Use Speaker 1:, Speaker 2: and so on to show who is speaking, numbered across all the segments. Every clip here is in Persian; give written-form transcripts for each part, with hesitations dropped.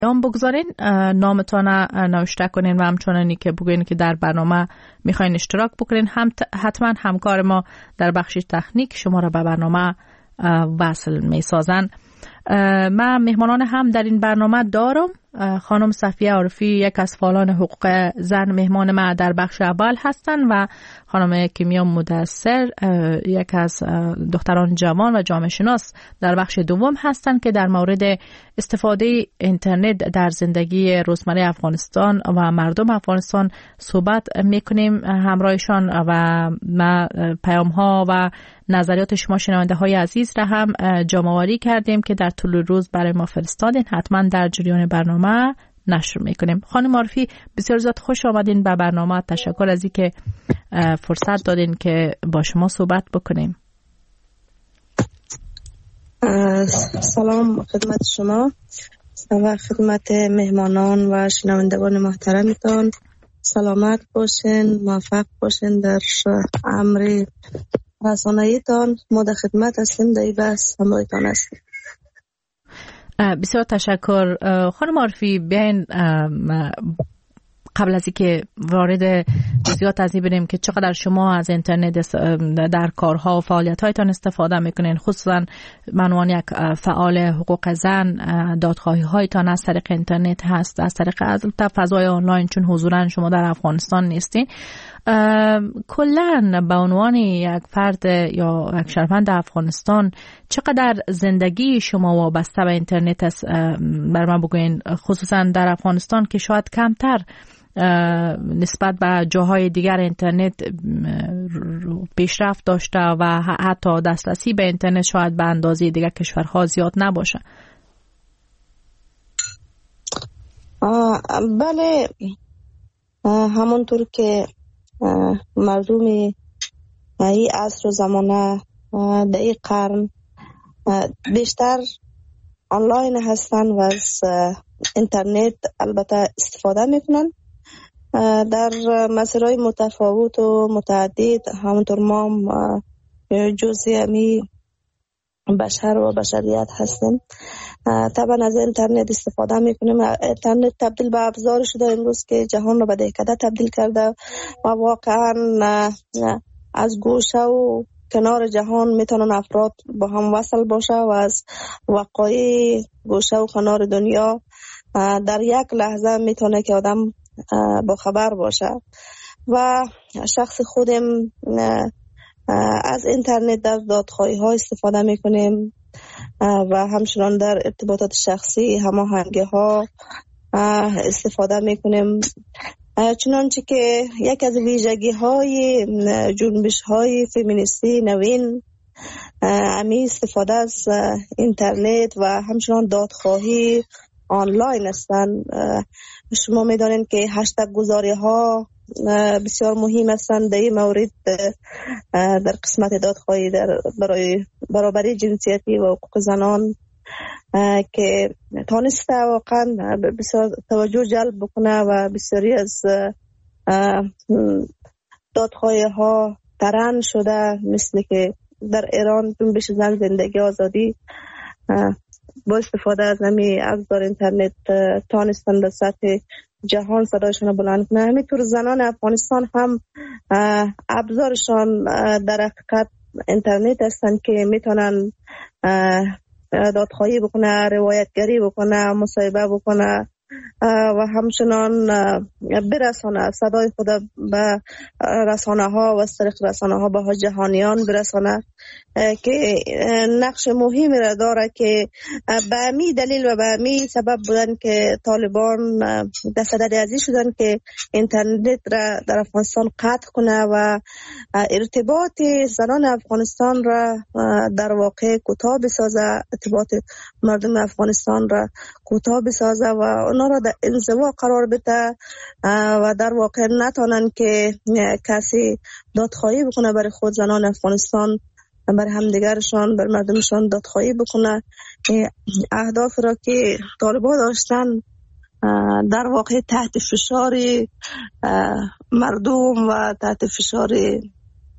Speaker 1: بگذارین نامتان نوشته کنین و همچنانی که بگوین که در برنامه میخواین اشتراک بکنین. حتما همکار ما در بخش تکنیک شما را به برنامه وصل میسازن. من مهمانان هم در این برنامه دارم. خانم صفیه عارفی یک از فعالان حقوق زن مهمان ما در بخش اول هستند و خانم کیمیا مدثر یک از دختران جوان و جامعه شناس در بخش دوم هستند که در مورد استفاده اینترنت در زندگی روزمره افغانستان و مردم افغانستان صحبت میکنیم همراهشان و ما پیام ها و نظریات شما شنونده های عزیز را هم جمع‌آوری کردیم که در طول روز برای ما فرستادین. حتما در جریان برنامه نشر میکنیم. خانم عارفی بسیار زیاد خوش آمدین به برنامه. تشکر از اینکه فرصت دادین که با شما صحبت بکنیم.
Speaker 2: سلام خدمت شما و خدمت مهمانان و شنوندگان محترمتان. سلامت باشین، موفق باشین در امر رسانه‌ایتان. ما در خدمت هستیم، در این بحث همراهتان هستیم.
Speaker 1: بسیار تشکر. خانم عارفی بیاین قبل از اینکه وارد جزئیات از این بریم که چقدر شما از اینترنت در کارها و فعالیت‌هایتان استفاده میکنین، خصوصا عنوان یک فعال حقوق زن دادخواهی هایتان از طریق اینترنت هست، از طریق فضای آنلاین، چون حضوراً شما در افغانستان نیستین. کلاً به عنوان یک فرد یا یک شهروند افغانستان چقدر زندگی شما وابسته به اینترنت است؟ بر من بگوین، خصوصا در افغانستان که شاید کمتر نسبت به جاهای دیگر اینترنت پیشرفت داشته و حتی دسترسی به اینترنت شاید به اندازه دیگر کشورها زیاد نباشه.
Speaker 2: بله، همونطور که مردم این عصر و زمانه در این قرن بیشتر آنلاین هستن و از اینترنت البته استفاده میکنن در مسائل متفاوت و متعدد. همونطور ما جزئی امی بشر و بشریت هستیم. طبعا از اینترنت استفاده میکنیم. اینترنت تبدیل به ابزار شده امروز که جهان رو به دهکده تبدیل کرده و واقعا از گوشه و کنار جهان میتونن افراد با هم وصل باشه و از وقایع گوشه و کنار دنیا در یک لحظه میتونه که آدم با خبر باشه. و شخص خودم از اینترنت در دادخواهی ها استفاده میکنیم و همچنان در ارتباطات شخصی هماهنگی ها استفاده میکنیم، چنانچه که یک از ویژگی های جنبش های فمینیستی نوین امی استفاده از اینترنت و همچنان دادخواهی آنلاین هستند. شما میدانید که هشتگ گذاری ها بسیار مهم هستند در این مورد در قسمت دادخواهی برای برابری جنسیتی و حقوق زنان که تانسته واقعا بسیار توجه جلب بکنه و بسیاری از دادخواهی ها ترند شده، مثل که در ایران جنبش زن زندگی آزادی با استفاده از همین ابزار اینترنت تانستن در سطح جهان صدایشان بلند کنه. همینطور زنان افغانستان هم ابزارشان در حقیقت اینترنت هستند که میتونن دادخواهی بکنه، روایتگری بکنه، مصاحبه بکنه و همچنان برسانه صدای خود به رسانه ها و از طریق رسانه ها به جهانیان برسانه، که نقش مهمی را داره که به امی دلیل و به امی سبب بودن که طالبان دست ازی شدن که اینترنت را در افغانستان قطع کنه و ارتباط زنان افغانستان را در واقع کوتاه بسازه، ارتباط مردم افغانستان را کوتاه بسازه و اونا را در انزوا قرار بده و در واقع نتونن که کسی دادخواهی بکنه برای خود زنان افغانستان، بر همدیگرشان، بر مردمشان دادخواهی بکنه. اهداف را که طالبان داشتن در واقع تحت فشار مردم و تحت فشار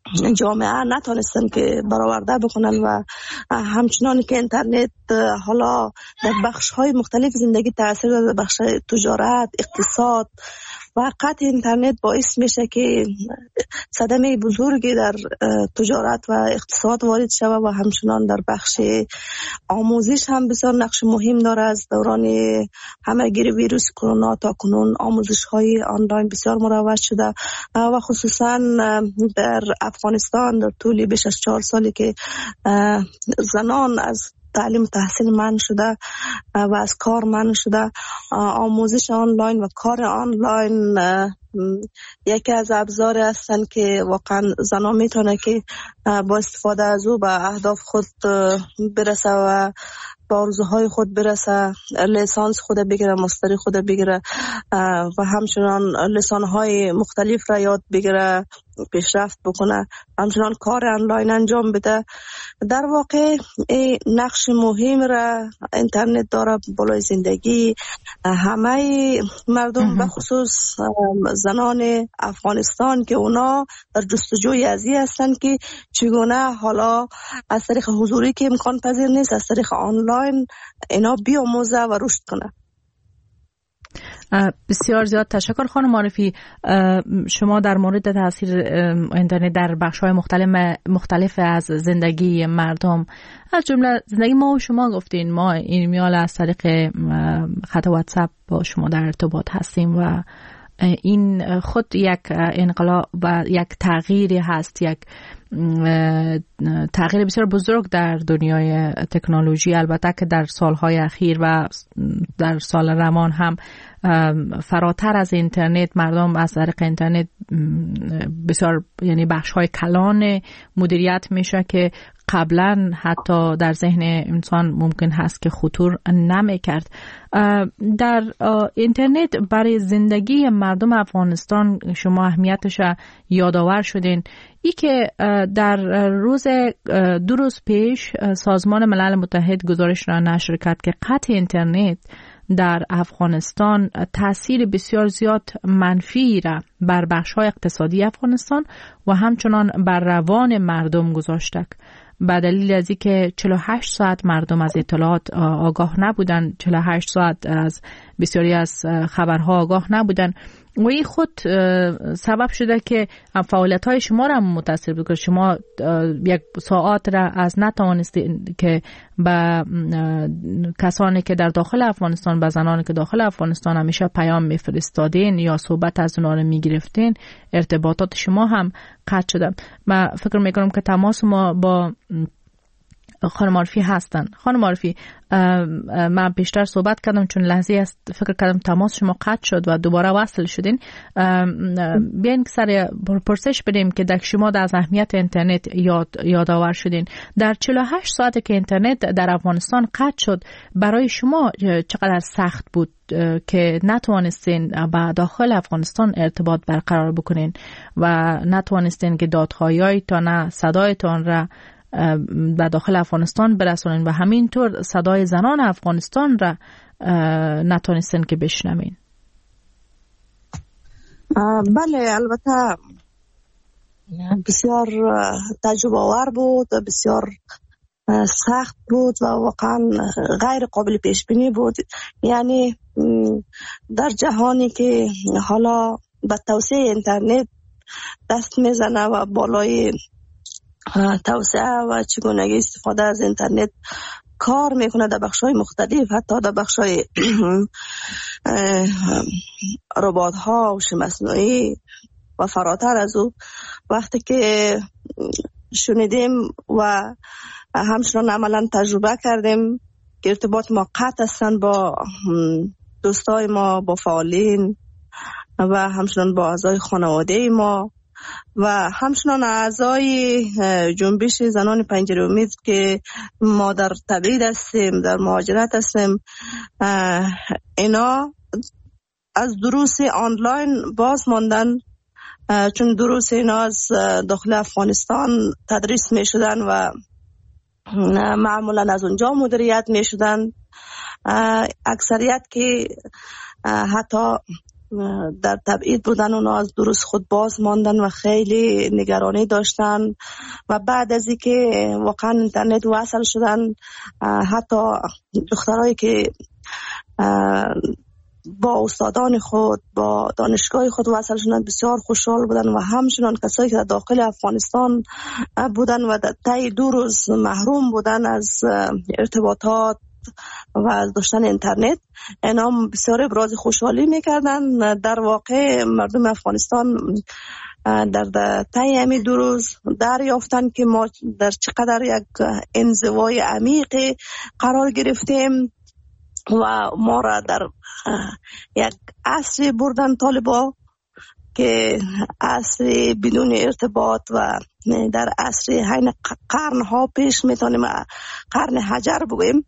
Speaker 2: جامعه نتونستن که برآورده بکنن و همچنان که اینترنت حالا در بخش‌های مختلف زندگی تاثیر داره، بخش تجارت، اقتصاد و قطع اینترنت باعث میشه که صدمه بزرگی در تجارت و اقتصاد وارد شود و همچنان در بخش آموزش هم بسیار نقش مهم داره. از دوران همه‌گیری ویروس کرونا تا کنون آموزش‌های آنلاین بسیار مروج شده و خصوصا در افغانستان در طول بیش از 4 سالی که زنان از تعلیم تحصیل منع شده و از کار منع شده، آموزش آنلاین و کار آنلاین یکی از ابزار هستند که واقعا زنان میتونه که با استفاده از او به اهداف خود برسه و با آرزوهای خود برسه، لیسانس خود بگیره، ماستری خود بگیره و همچنان لسانهای مختلف را یاد بگیره، پیشرفت بکنه، همچنان کار آنلاین انجام بده. در واقع نقش مهم را اینترنت داره بالای زندگی همه مردم، به خصوص زنان افغانستان که اونا در جستجوی ازی هستن که چگونه حالا از طریق حضوری که امکان پذیر نیست، از طریق آنلاین اینا بیاموزه و رشد کنه.
Speaker 1: بسیار زیاد تشکر خانم معرفی. شما در مورد تاثیر اینترنت در بخش‌های مختلف از زندگی مردم، از جمله زندگی ما و شما گفتین. ما ایمیال از طریق خط واتساپ با شما در ارتباط هستیم و این خود یک انقلاب و یک تغییری هست، یک تغییر بسیار بزرگ در دنیای تکنولوژی. البته که در سالهای اخیر و در سال رمان هم فراتر از اینترنت مردم از طریق اینترنت بسیار یعنی بخش‌های کلان مدیریت میشه که قبلا حتی در ذهن انسان ممکن هست که خطور نمیکرد. در اینترنت برای زندگی مردم افغانستان شما اهمیتش یادآور شدین. ای که در روز 2 روز پیش سازمان ملل متحد گزارش را نشر کرد که قطع اینترنت در افغانستان تأثیر بسیار زیاد منفی را بر بخش‌های اقتصادی افغانستان و همچنان بر روان مردم گذاشته، به دلیل از اینکه 48 ساعت مردم از اطلاعات آگاه نبودن، 48 ساعت از بسیاری از خبرها آگاه نبودن و این خود سبب شده که فعالیت‌های شما را متاثر بکنه. شما 1 ساعت را از نتوانستید که به کسانی که در داخل افغانستان، به زنانی که داخل افغانستان همیشه پیام میفرستادین یا صحبت از اونها را میگرفتین، ارتباطات شما هم قطع شده. من فکر میکنم که تماس ما با خانم معرفی هستن. خانم معرفی، من بیشتر صحبت کردم چون لحظه است فکر کردم تماس شما قطع شد و دوباره وصل شدین. بیاین که سر پرسش بدیم که در شما از اهمیت اینترنت یادآور شدین. در 48 ساعتی که اینترنت در افغانستان قطع شد برای شما چقدر سخت بود که نتوانستین با داخل افغانستان ارتباط برقرار بکنین و نتوانستین که دادخواهی‌هایتان، صدایتان را به داخل افغانستان برسونین و همینطور صدای زنان افغانستان را نتونستن که بشنوین؟
Speaker 2: بله، البته بسیار تجربه آور بود، بسیار سخت بود و واقعا غیر قابل پیش بینی بود. یعنی در جهانی که حالا به توسعه اینترنت دست میزنه و بالای توسعه و چگونگی استفاده از اینترنت کار میکنه در بخش‌های مختلف، حتی در بخش‌های ربات‌ها، هوش مصنوعی و فراتر از او، وقتی که شنیدیم و همچنان عملاً تجربه کردیم که ارتباط ما قطع هستن با دوستای ما، با فعالین و همچنان با اعضای خانواده ما و همچنان اعضای جنبش زنان پنجره امید که ما در تبعید هستیم، در مهاجرت هستیم، اینا از دروس آنلاین باز ماندن، چون دروس اینا از داخل افغانستان تدریس می شدن و معمولا از اونجا مدیریت می شدن. اکثریت که حتی در تبعید بودن، اونا از درست خود باز ماندن و خیلی نگرانی داشتن و بعد از اینکه واقعا اینترنت وصل شدن، حتی دخترایی که با استادان خود با دانشگاه خود وصل شدن بسیار خوشحال بودن و همچنان کسایی که در داخل افغانستان بودن و در طی 2 روز محروم بودن از ارتباطات و از داشتن اینترنت، اینا بسیار ابراز خوشحالی میکردن. در واقع مردم افغانستان در طی همین 2 روز دریافتن که ما در چقدر یک انزوای عمیق قرار گرفتیم و ما را در یک عصر بردن طالبا که عصر بدون ارتباط و در عصر حین قرنها پیش میتونیم قرن حجر بگویم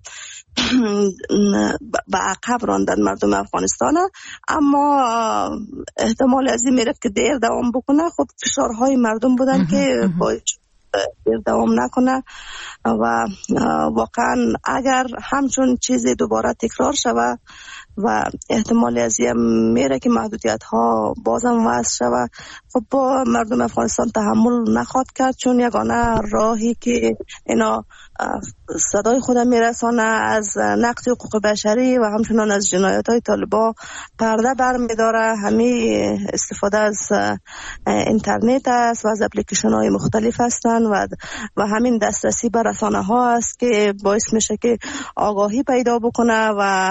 Speaker 2: به عقب راندن مردم افغانستان. اما احتمال از این میره که دیر دوام بکنه. خب فشارهای مردم بودن که باید دیر دوام نکنه و واقعا اگر همچون چیزی دوباره تکرار شوه و احتمال از این میره که محدودیت ها بازم وضع شوه، خب با مردم افغانستان تحمل نخواد کرد، چون یگانه راهی که اینا صدای خودم میرسانه از نقض حقوق بشری و همچنان از جنایت های طالبان پرده برمیداره همین استفاده از اینترنت است و از اپلیکیشن های مختلف هستند و همین دسترسی به رسانه ها است که باعث میشه که آگاهی پیدا بکنه و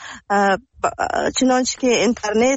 Speaker 2: چنانچه که اینترنت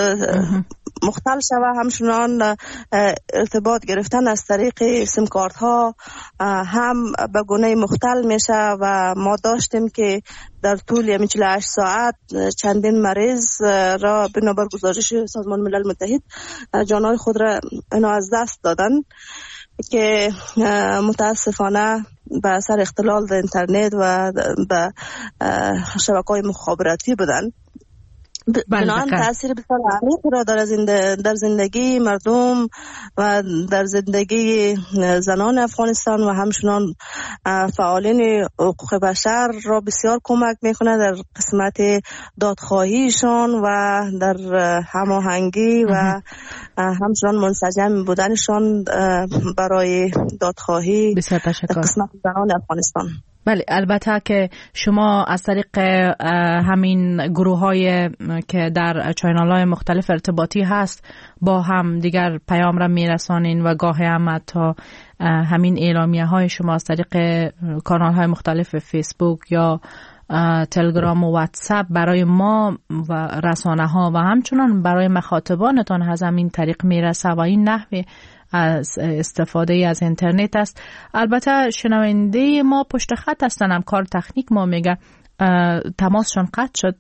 Speaker 2: مختل شوه، همچنان ارتباط گرفتن از طریق سیم کارت ها هم به گونه مختل میشه و ما داشتیم که در طول 48 ساعت چندین مریض را بنابر گزارش سازمان ملل متحد جانهای خود را اینا از دست دادن که متاسفانه به اثر اختلال در اینترنت و به شبکه‌های مخابراتی بودن. بنابراین تاثیر بسیار عمیق را در زندگی مردم و در زندگی زنان افغانستان و همچنان فعالین حقوق بشر را بسیار کمک میکنه در قسمت دادخواهیشان و در هماهنگی و همچنان منسجم بودنشان برای دادخواهی در قسمت زنان افغانستان.
Speaker 1: بله، البته که شما از طریق همین گروه های که در چینل های مختلف ارتباطی هست با هم دیگر پیام را میرسانین و گاهی هم تا همین اعلامیه های شما از طریق کانال های مختلف فیسبوک یا تلگرام و واتساپ برای ما و رسانه ها و همچنان برای مخاطبانتان از همین طریق میرسه و این نحوه از استفاده از اینترنت است. البته شنونده ما پشت خط هستن، هم کار تکنیک ما میگه تماسشون قطع شد.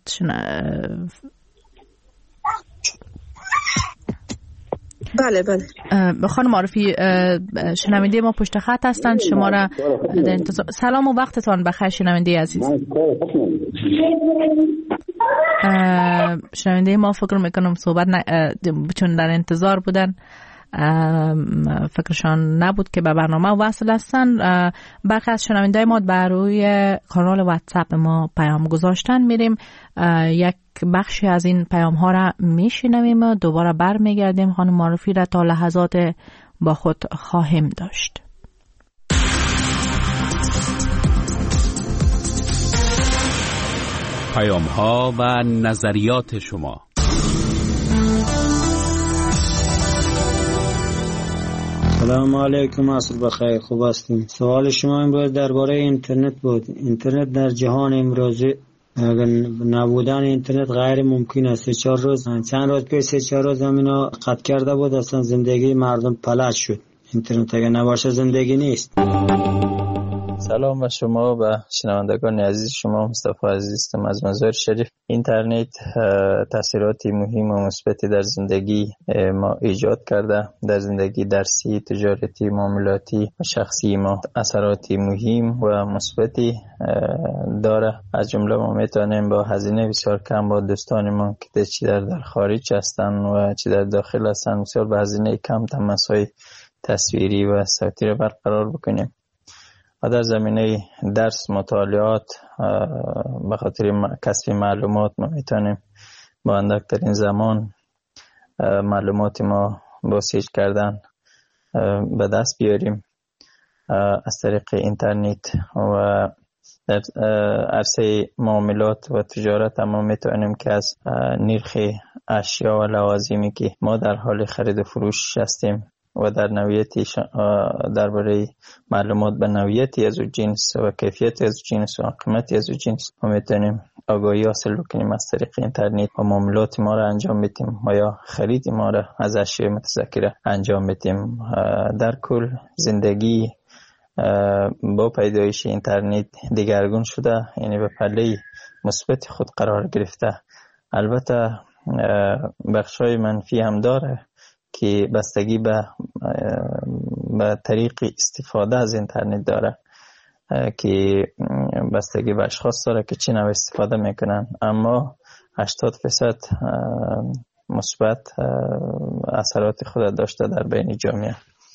Speaker 2: بله
Speaker 1: خانم عارفی، شنونده ما پشت خط هستن، شما را در انتظار. سلام و وقتتان بخیر شنونده عزیز. شنونده ما فکر میکنم صحبت چون در انتظار بودن فکرشان نبود که به برنامه وصل هستن. برخی از شنونده ما بر روی کانال واتساپ ما پیام گذاشتن، میریم یک بخشی از این پیام ها را میشنویم و دوباره برمیگردیم. خانم معرفی را تا لحظات با خود خواهیم داشت.
Speaker 3: پیام ها و نظریات شما.
Speaker 4: سلام علیکم، عصر بخیر، خوب هستیم. سوال شما امروز درباره اینترنت بود. اینترنت در جهان امروزی اگر نبودن اینترنت غیر ممکن است. 3-4 روز چند روز پیش 3-4 روز همینا قطع کرده بود، اصلا زندگی مردم فلج شد. اینترنت اگر نباشه زندگی نیست.
Speaker 5: سلام به شما و شنوندگان عزیز شما. مصطفی عزیزم از مزار شریف. اینترنت تاثیراتی مهم و مثبتی در زندگی ما ایجاد کرده، در زندگی درسی، تجارتی، معاملاتی و شخصی ما اثراتی مهم و مثبتی داره. از جمله ما میتونیم با هزینه بسیار کم با دوستانمون که چی در خارج هستن و چی در داخل هستن بسیار با هزینه کم تماس‌های تصویری و صوتی را برقرار بکنیم. و در زمینه درس، مطالعات، به خاطر کسب معلومات ما میتونیم با اندکترین زمان معلومات ما بازسازی کردن به دست بیاریم از طریق اینترنت و در عرصه معاملات و تجارت ما میتونیم که از نرخ اشیا و لوازمی که ما در حال خرید و فروش هستیم و در نوعیتی درباره معلومات به نوعیتی از جنس و کیفیت از جنس و قیمتی از جنس ما میتونیم آگاهی حاصل کنیم از طریق اینترنت و معاملات ما را انجام بدیم و یا خرید ما را از اشیاء متذکره انجام بدیم. در کل زندگی با پیدایش اینترنت دیگرگون شده، یعنی به پله مثبت خود قرار گرفته. البته بخشای منفی هم داره که بستگی به طریق استفاده از اینترنت داره که بستگی به اشخاص داره که چی نوع استفاده میکنن، اما 80% مثبت اثرات خود داشته در بین جامعه.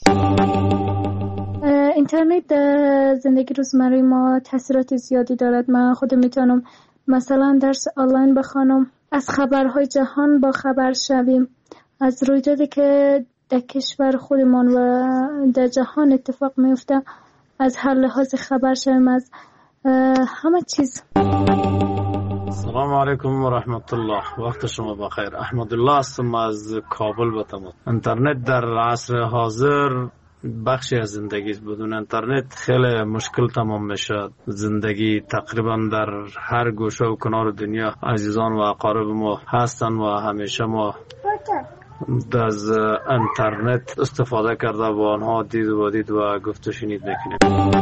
Speaker 6: اینترنت در زندگی روزمره ما تاثیرات زیادی دارد. من خودم میتونم مثلا درس آنلاین بخوانم، از خبرهای جهان با خبر شویم، از رویدادی که در کشور خودمان و در جهان اتفاق میفته از هر لحاظ خبر شویم، از همه چیز.
Speaker 7: سلام علیکم و رحمت الله، وقت شما بخیر. احمد الله هستم از کابل به تمام. اینترنت در عصر حاضر بخشی از زندگی است. بدون اینترنت خیلی مشکل تمام میشه زندگی. تقریبا در هر گوشه و کنار دنیا عزیزان و اقارب ما هستن و همیشه ما از اینترنت استفاده کرده و آنها دید و گفت و شنید میکنیم.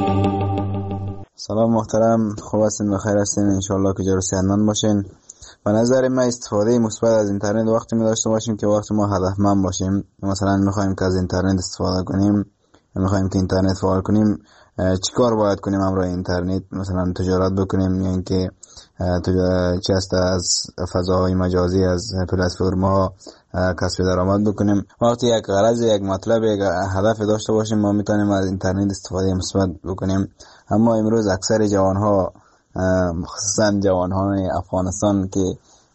Speaker 8: سلام محترم، خوب هستین؟ بخیر هستین؟ انشالله که جا و صحتمند باشین. به نظر من استفاده مثبت از اینترنت وقتی می داشته باشیم که وقتی ما هدفمند باشیم. مثلا میخوایم که از اینترنت استفاده کنیم، میخوایم که اینترنت فعال کنیم، چیکار باید کنیم همراه اینترنت؟ مثلا تجارت بکنیم یا اینکه چه است از فضاهای مجازی از پلتفرم‌ها کسب درآمد بکنیم. وقتی یک غرض، یک مطلب، یک هدف داشته باشیم ما میتونیم از اینترنت استفاده مثبت بکنیم. اما امروز اکثر جوانها، خصوصا جوانان افغانستان که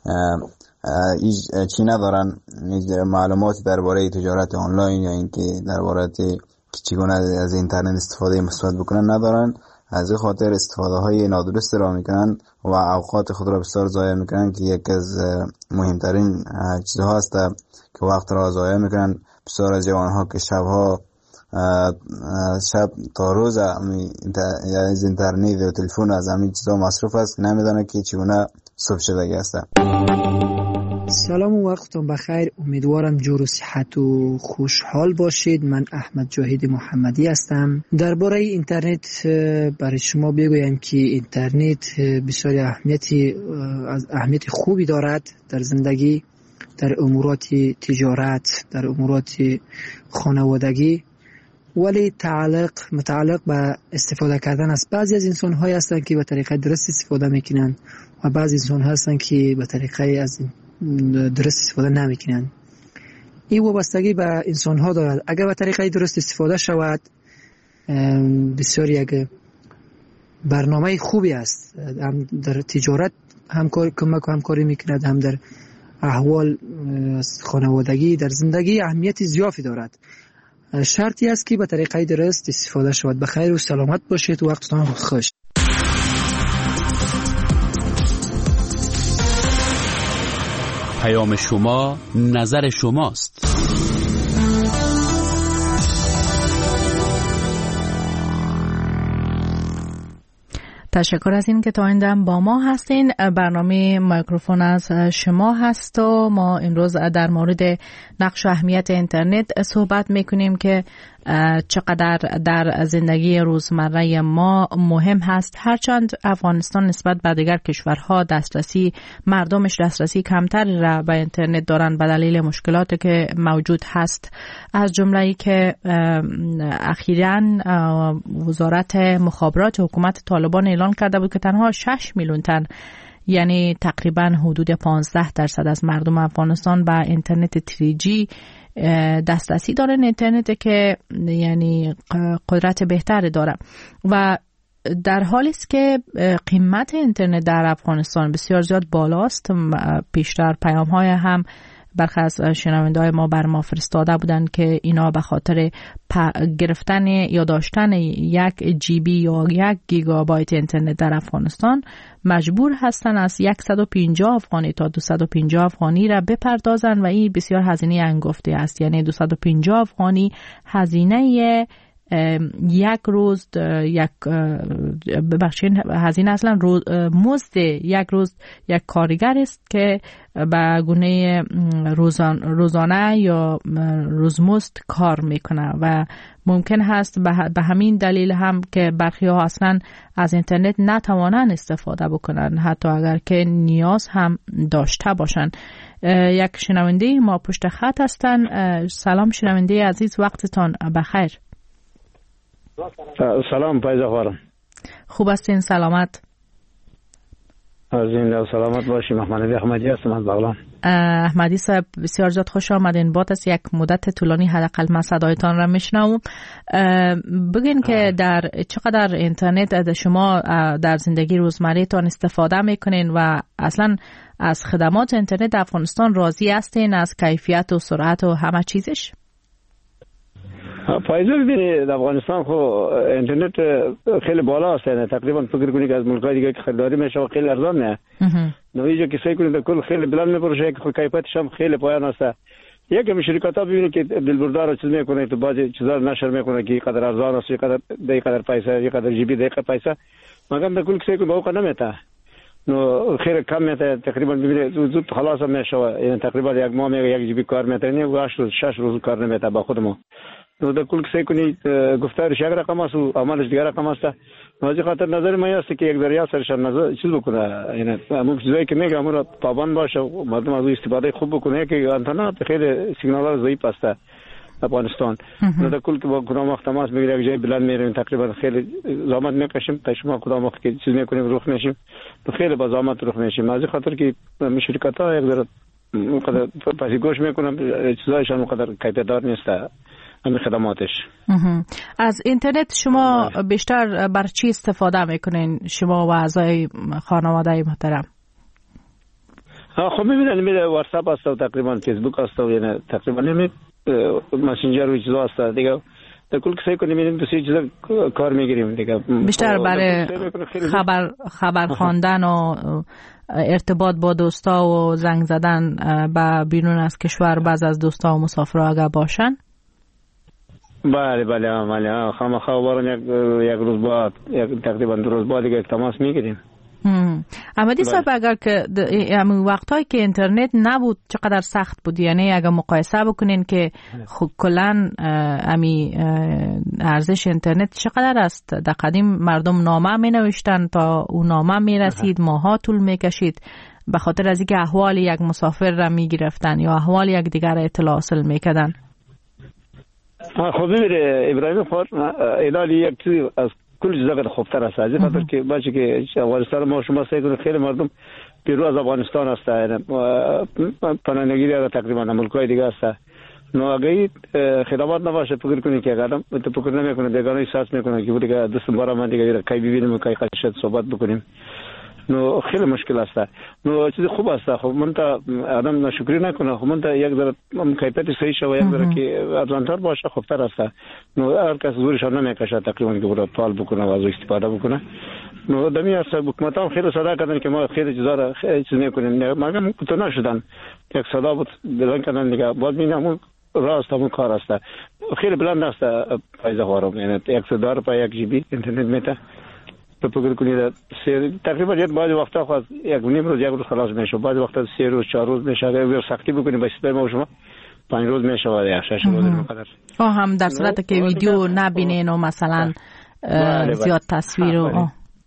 Speaker 8: چی ندارن، معلوماتی درباره تجارت آنلاین یا اینکه درباره چگونه از اینترنت استفاده مثبت بکنن ندارن، از این خاطر استفاده های نادرست را میکنن و اوقات خود را بسیار ضایع میکنن که یکی از مهمترین چیزها است که وقت را ضایع میکنن. بسیار از جوانها که شب تا روز از اینترنت و تلفن از همین چیزها مصروف است، نمیدانه که چگونه صبح شدگی است.
Speaker 9: سلام و وقتتون بخیر. امیدوارم جور و صحت و خوشحال باشید. من احمد جاهد محمدی هستم. درباره اینترنت برای شما بگویم که اینترنت بسیار اهمیت خوبی دارد در زندگی، در امورات تجارت، در امورات خانوادگی، ولی متعلق به استفاده کردن است. بعضی از انسان های هستند که به طریقه درست استفاده میکنن و بعضی انسان هستند که به طریقه از درست استفاده نمیکنن. این وابستگی به انسان ها دارد. اگر به طریقه درست استفاده شود بسیار یک برنامه خوبی است. هم در تجارت همکاری میکند، هم در احوال خانوادگی، در زندگی اهمیت زیادی دارد. شرطی است که به طریقه درست استفاده شود. بخیر و سلامت باشید و وقتتان خوش.
Speaker 3: پیام شما نظر شماست.
Speaker 1: تشکر از این که تا این دم با ما هستین. برنامه میکروفون از شما هست و ما امروز در مورد نقش و اهمیت اینترنت صحبت میکنیم که چقدر در زندگی روزمره ما مهم هست. هرچند افغانستان نسبت به دیگر کشورها مردمش دسترسی کمتری را به اینترنت دارن به دلیل مشکلاتی که موجود هست، از جمله که اخیراً وزارت مخابرات حکومت طالبان اعلان کرده بود که تنها 6 میلیون تن، یعنی تقریباً حدود 15% از مردم افغانستان به اینترنت 3G دسترسی دارن. اینترنت که یعنی قدرت بهتری داره و در حالی است که قیمت اینترنت در افغانستان بسیار زیاد بالاست. پیشتر پیام های هم برخی از شنونده های ما بر ما فرستاده بودن که اینا به خاطر گرفتن یا داشتن 1 GB یا 1 گیگابایت اینترنت در افغانستان مجبور هستن از 150 افغانی تا 250 افغانی را بپردازن و این بسیار هزینه انگفته است. یعنی 250 افغانی هزینه یک روز هزینه اصلا مزد یک روز یک کارگر است که به گونه روزانه یا روزمزد کار میکنه و ممکن هست به همین دلیل هم که برخی ها اصلا از اینترنت نتوانند استفاده بکنن حتی اگر که نیاز هم داشته باشن. یک شنونده ما پشت خط هستن. سلام شنونده عزیز، وقتتان بخیر.
Speaker 10: سلام پایزه خورم.
Speaker 1: خوب هستین؟ سلامت؟
Speaker 10: زنده و سلامت باشی. محمد احمدی هستم از بغلان.
Speaker 1: احمدی صاحب بسیار زیاد خوش آمدین. بعد از یک مدت طولانی حداقل من صدایتان را میشنوم. بگین که در چقدر اینترنت شما در زندگی روزمره‌تان استفاده میکنین و اصلا از خدمات اینترنت در افغانستان راضی هستین، از کیفیت و سرعت و همه چیزش؟
Speaker 10: پایزه ببینید در افغانستان خب اینترنت خیلی بالا است، یعنی تقریبا فکر کنید که از ملک‌های دیگه که خریداری میشه خیلی ارزان نه. اینجا که سعی کنید کل خیلی بلند میفروشه که کیفیتش هم خیلی پایان است. یک شرکت‌ها ببینید که دلبردار چیز میکنه تو بعضی چیزا نشر میکنه که قدر ارزان است، قدر دقیقه پیسه، قدر جی بی دقیقه پیسه، مگر در کل سعی کنید با نمیته. نو خیلی کم میته، تقریبا ببینید زود خلاص میشه، یعنی تقریبا یک ماه میگه 1 جی بی کار میته، و 8 روز 6 روز کار نمیته با خودمون. نو در کل سعی کنید گفتارش یک رقم است و عملش دیگر رقم است. از خاطر نظر من است که یک دریا سرش نظر چیز بکنه، یعنی همون چیزایی که میگه همون پابند باشه و مردم از استفاده خوب بکنه که اینترنت خیلی سیگنال ضعیف است افغانستان. نو در کل که با کدام وقت تماس میگیره یک جای بلند میریم تقریبا خیلی زحمت میکشیم تا شما کدام وقت که چیز میکنیم روخ میشیم خیلی با زحمت روخ میشیم. از خاطر که شرکت‌ها یک ذره مقدار پسیگوش میکنن، چیزایشان مقدر کیفیت‌دار نیست همین خدماتش.
Speaker 1: از اینترنت شما بیشتر بر چی استفاده میکنین شما و اعضای خانواده محترم؟
Speaker 10: خب میبینید واتساپ است و تقریبا فیسبوک است و یعنی تقریبا نمید مسنجر و چیزا است دیگه. در کل سعی کنیم دو سه چیزا کار میگیریم دیگه.
Speaker 1: بیشتر برای خبر خواندن و ارتباط با دوستا و زنگ زدن به بیرون از کشور بعض از دوستا و مسافرها اگر باشن.
Speaker 10: بله خواهران یک روز بعد تقریبا 2 روز بعد دیگه تماس میگیریم.
Speaker 1: احمدی صاحب اگر که همون وقتایی که اینترنت نبود چقدر سخت بود؟ یعنی اگر مقایسه بکنین که خب کلن امی ارزش اینترنت چقدر است؟ در قدیم مردم نامه می نوشتن تا اون نامه می رسید ماها طول می کشید به خاطر از اینکه احوال یک مسافر را می گرفتن یا احوال یک دیگر اطلاع حاصل می کردن.
Speaker 10: خب ببینید ابراهیم خود اینا یک چیز از کل چیزا خوبتر است. از این خاطر که باشه که افغانستان ما شما سعی کنید خیلی مردم پیرو از افغانستان است، یعنی پناهندگی را تقریبا ملک‌های دیگه است. نو اگه خدمات نباشه فکر کنید که آدم تو فکر نمیکنه بیگانه احساس میکنه که دیگه دوست بارا من دیگه کی ببینیم و کی قشت صحبت بکنیم. نو خیلی مشکل است. نو چیز خوب است. خب من تا آدم ناشکری نکنه، خب من تا یک ذره کیفیت صحیح شه و یک ذره که ارزان‌تر باشه خوبتر است. نو هر کس زورش نمیکشه تقریبا که برای طال بکنه و از استفاده بکنه. نو دمی است حکومت هم خیلی صدا کردن که ما خیلی چیزا را چیز نکنیم، مگر تو نشدن یک صدا بود بلند کردن دیگه باز میگم راست همون کار است. خیلی بلند است پایزه خورم، یعنی 110 روپیه 1 جی بی اینترنت میته. تو فکر کنید تقریبا بعضی وقتا خواست یک روز خلاص میشه، بعضی وقتا 3 روز 4 روز میشه. اگر سختی بکنیم با سیستم ما شما 5 روز میشه و یا 6 روز مقدار.
Speaker 1: هم در صورتی که ویدیو نبینین و مثلا زیاد تصویر و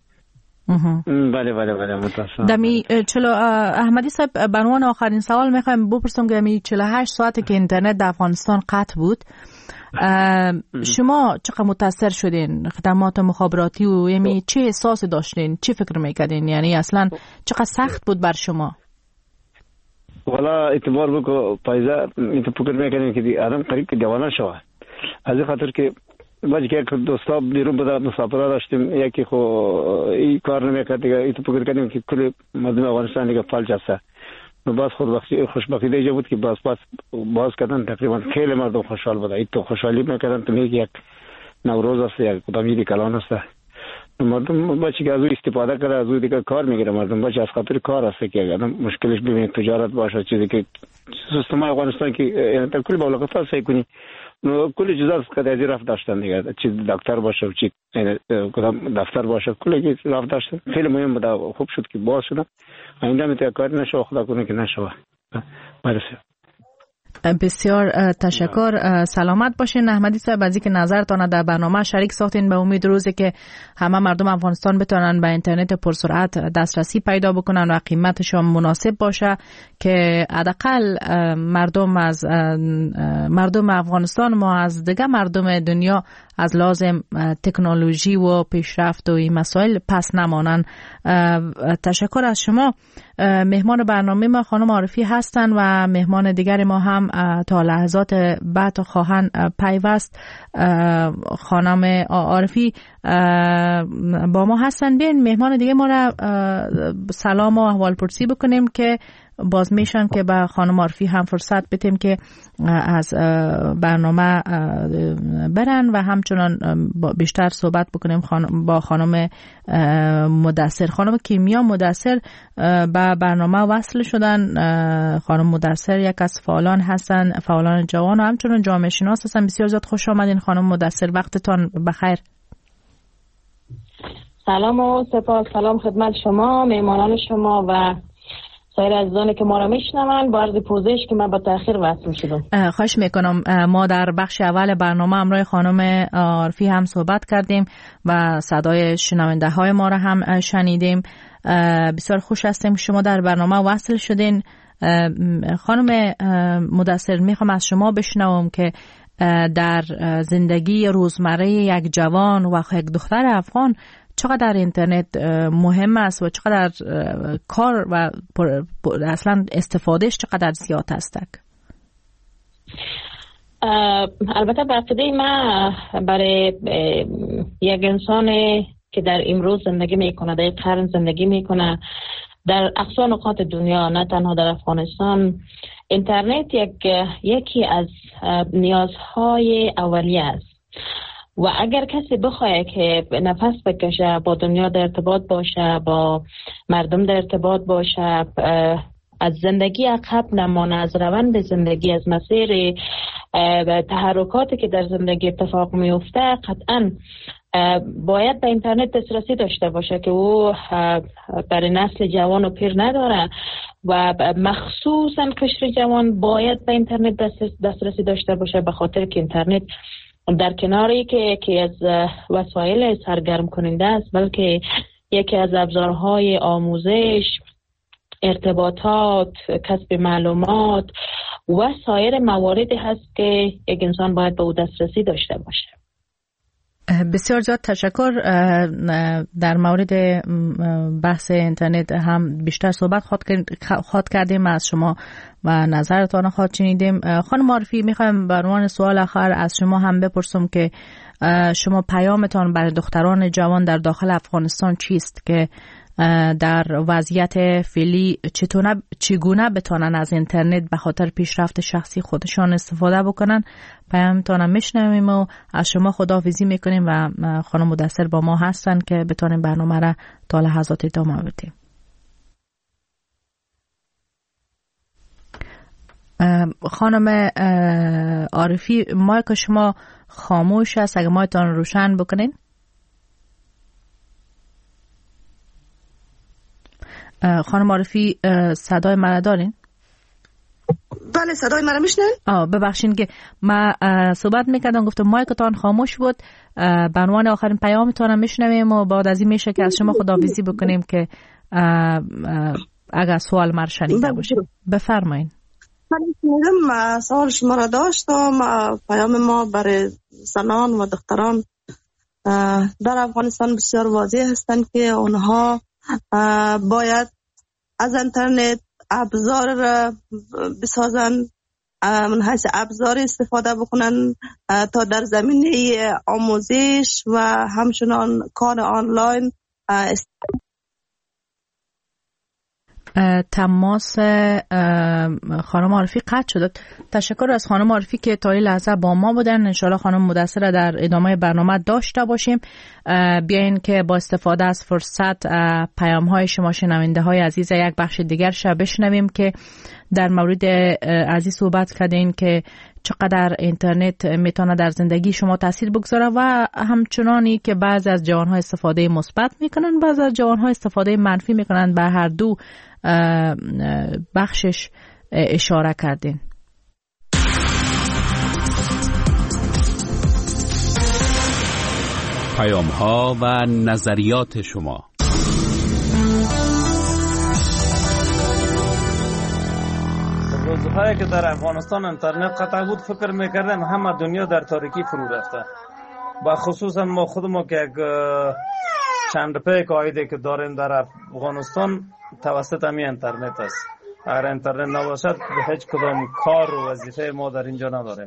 Speaker 10: بله متاسفم.
Speaker 1: دمی چلو احمدی صاحب به عنوان آخرین سوال میخوایم بپرسم که می 48 ساعتی که اینترنت در افغانستان قطع بود شما چقدر متاثر شدین؟ خدمات مخابراتی و یعنی چه احساسی داشتین؟ چه فکر میکردین؟ یعنی اصلا چقدر سخت بود بر شما؟
Speaker 10: والا اعتبار بکو پایزه این فکر میکردین که آدم قریب که دیوانه شوه. از این خاطر که باید که دوستا بیرون بوده مسافرها داشتیم یکی خو این کار نمیکرد دیگه. این فکر کردیم که کل مردم افغانستان دیگه فالج است. باز خوشبختی دیگه بود که باز کردن تقریبا خیلی مردم خوشحال بود. این تو خوشحالی میکردن تو میگی یک نوروز است یک کدام عید کلان است. مردم بچه که از او استفاده کرده از او دیگه کار میگیره. مردم بچه از خاطر کار است که اگر مشکلش ببینید تجارت باشه چیزی که سیستم افغانستان که در کل مملکت سعی کنی کل چیزا که از رفت داشتن دیگه، چی دکتر باشه و چی کدام دفتر باشه کلی رفت داشتن. خیلی مهم بود، خوب شد که باز شدن. آینده میتونه کاری نشه، خدا کنه که نشه. مرسی.
Speaker 1: بسیار تشکر. سلامت باشین احمدی صاحب از اینکه نظرتان در برنامه شریک ساختین. به امید روزی که همه مردم افغانستان بتونن به اینترنت پرسرعت دسترسی پیدا بکنن و قیمتش مناسب باشه که حداقل مردم افغانستان ما از دیگه مردم دنیا از لازم تکنولوژی و پیشرفت و این مسائل پس نمانن. تشکر از شما. مهمان برنامه ما خانم عارفی هستن و مهمان دیگر ما هم تا لحظات بعد خواهند پیوست. خانم عارفی با ما هستن. بین مهمان دیگه ما را سلام و احوال پرسی بکنیم که باز میشن که به خانم عارفی هم فرصت بدیم که از برنامه برن و همچنان بیشتر صحبت بکنیم با خانم مدثر. خانم کیمیا مدثر به برنامه وصل شدن. خانم مدثر یک از فعالان هستن، فعالان جوان و همچنان جامعه شناس هستن. بسیار زیاد خوش آمدین خانم مدثر، وقتتان بخیر.
Speaker 11: سلام و سپاس. سلام خدمت شما، مهمانان شما و سایر عزیزانی که ما را میشنون. با عرض پوزش که من با تأخیر وصل شدم.
Speaker 1: خواهش میکنم. ما در بخش اول برنامه همراه خانم عارفی هم صحبت کردیم و صدای شنونده های ما را هم شنیدیم. بسیار خوش هستیم شما در برنامه وصل شدین. خانم مدثر میخوام از شما بشنوم که در زندگی روزمره یک جوان و یک دختر افغان چقدر اینترنت مهم است و چقدر کار و اصلا استفادهش چقدر زیاد است؟
Speaker 11: البته به عقیده من برای یک انسان که در امروز زندگی میکنه، در قرن زندگی میکنه در اقصا نقاط دنیا، نه تنها در افغانستان، اینترنت یکی از نیازهای اولیه است. و اگر کسی بخواه که نفس بکشه، با دنیا در ارتباط باشه، با مردم در ارتباط باشه، از زندگی عقب نمانه، از روند زندگی، از مسیر تحرکاتی که در زندگی اتفاق میفته، قطعا باید به اینترنت دسترسی داشته باشه که او برای نسل جوان و پیر نداره و مخصوصا قشر جوان باید به اینترنت دسترسی داشته باشه، به خاطر که اینترنت در کناری که از وسایل سرگرم کننده است، بلکه یکی از ابزارهای آموزش، ارتباطات، کسب معلومات و سایر مواردی هست که یک انسان باید به او دسترسی داشته باشه.
Speaker 1: بسیار زیاد تشکر. در مورد بحث اینترنت هم بیشتر صحبت خواهد کردیم از شما و نظرتان خواهد شنیدیم. خانم عارفی، میخوایم به عنوان سوال آخر از شما هم بپرسم که شما پیامتان برای دختران جوان در داخل افغانستان چیست که در وضعیت فعلی چگونه بتونن از اینترنت به خاطر پیشرفت شخصی خودشان استفاده بکنن؟ پیامتان میشنویم و از شما خداحافظی میکنیم و خانم مدثر با ما هستن که بتونیم برنامه را تا لحظات ادامه بدیم. خانم عارفی، مایک شما خاموش است، اگه مایکتان روشن بکنین. خانم عارفی، صدای مرا دارین؟
Speaker 2: بله، صدای مرا میشنن؟
Speaker 1: ببخشین که من صحبت میکردم، گفتم مایکتان خاموش بود. به عنوان آخرین پیامتان هم میشنویم و بعد از این میشه که از شما خداحافظی بکنیم که اگر سوال مرا شنیده باشه بفرمایین.
Speaker 2: من سوال شما را داشتم. پیام ما برای زنان و دختران در افغانستان بسیار واضح هستند که اونها باید از اینترنت ابزار را بسازن، من حیث ابزار استفاده بکنن تا در زمینه آموزش و همچنان کار آنلاین.
Speaker 1: تماس خانم عارفی قطع شد. تشکر از خانم عارفی که تا این لحظه با ما بودن. انشالله خانم مدثر در ادامه برنامه داشته باشیم. بیاین که با استفاده از فرصت پیام های شما شنونده های عزیز یک بخش دیگر شب بشنویم که در مورد عزیز صحبت کردین که چقدر اینترنت میتونه در زندگی شما تاثیر بگذاره و همچنانی که بعضی از جوان‌ها استفاده مثبت میکنن، بعضی از جوان‌ها استفاده منفی میکنن. به هر دو بخشش اشاره کردین.
Speaker 3: پیام‌ها و نظریات شما.
Speaker 7: روزهایی که در افغانستان اینترنت قطع بود فکر میکردم همه دنیا در تاریکی فرو رفته. با خصوصا ما خودمون که چند پیک آیده که داریم در افغانستان توسط همین اینترنت است. اگر اینترنت نباشد به هیچ کدام کار و وظیفه ما در اینجا نداریم.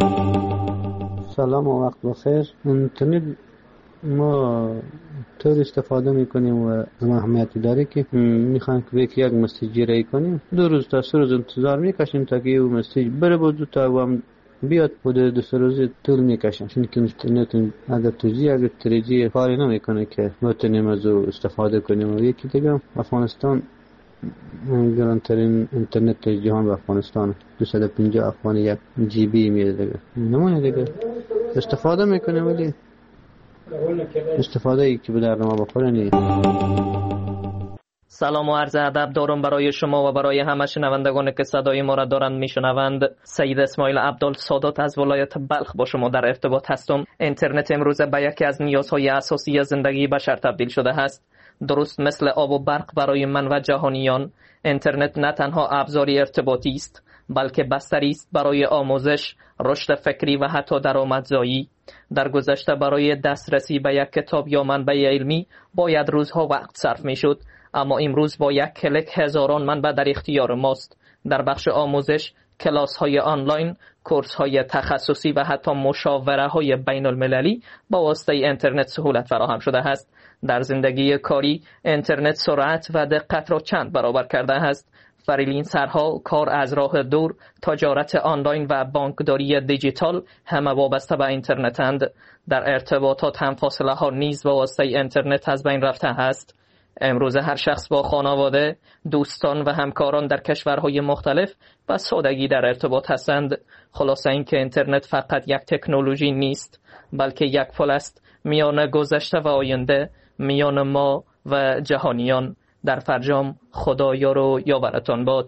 Speaker 4: سلام و وقت بخیر. اینترنت ما طور استفاده میکنیم و اهمیتی داره که میخوایم که یک مسیج رای کنیم 2 روز تا 3 روز انتظار میکشیم تا که اون مسیج بره بود تا هم بیاد. حدود 2 روز طول میکشه چون که اینترنت اگر توزیع اگر تریجی کاری نمیکنه که بتونیم از او استفاده کنیم. و یکی دیگه افغانستان گرانترین اینترنت جهان به افغانستان 250 افغانی 1 جی بی میده دیگه. نمونه دیگه استفاده میکنیم ولی استفاده ای که به درد ما بخوره نیست.
Speaker 12: سلام و عرض ادب دارم برای شما و برای همه شنوندگان که صدای ما را دارند میشنوند. سید اسماعیل عبدالسادات از ولایت بلخ با شما در ارتباط هستم. اینترنت امروزه به یکی از نیازهای اساسی زندگی بشر تبدیل شده است. درست مثل آب و برق برای من و جهانیان، اینترنت نه تنها ابزاری ارتباطی است بلکه بستری است برای آموزش، رشد فکری و حتی درآمدزایی. در گذشته برای دسترسی به یک کتاب یا منبع علمی باید روزها وقت صرف میشد، اما امروز با یک کلیک هزاران منبع در اختیار ماست. در بخش آموزش، کلاس های آنلاین، کورس های تخصصی و حتی مشاوره های بین المللی با واسطه اینترنت سهولت فراهم شده است. در زندگی کاری، اینترنت سرعت و دقت را چند برابر کرده است. فریلنسرها، کار از راه دور، تجارت آنلاین و بانکداری دیجیتال همه وابسته به اینترنتند. در ارتباطات هم فاصله ها نیز با واسطه اینترنت از بین رفته است. امروز هر شخص با خانواده، دوستان و همکاران در کشورهای مختلف با سادگی در ارتباط هستند. خلاصه این که اینترنت فقط یک تکنولوژی نیست بلکه یک پل است میان گذشته و آینده، میان ما و جهانیان. در فرجام خدا یار و یاورتان باد.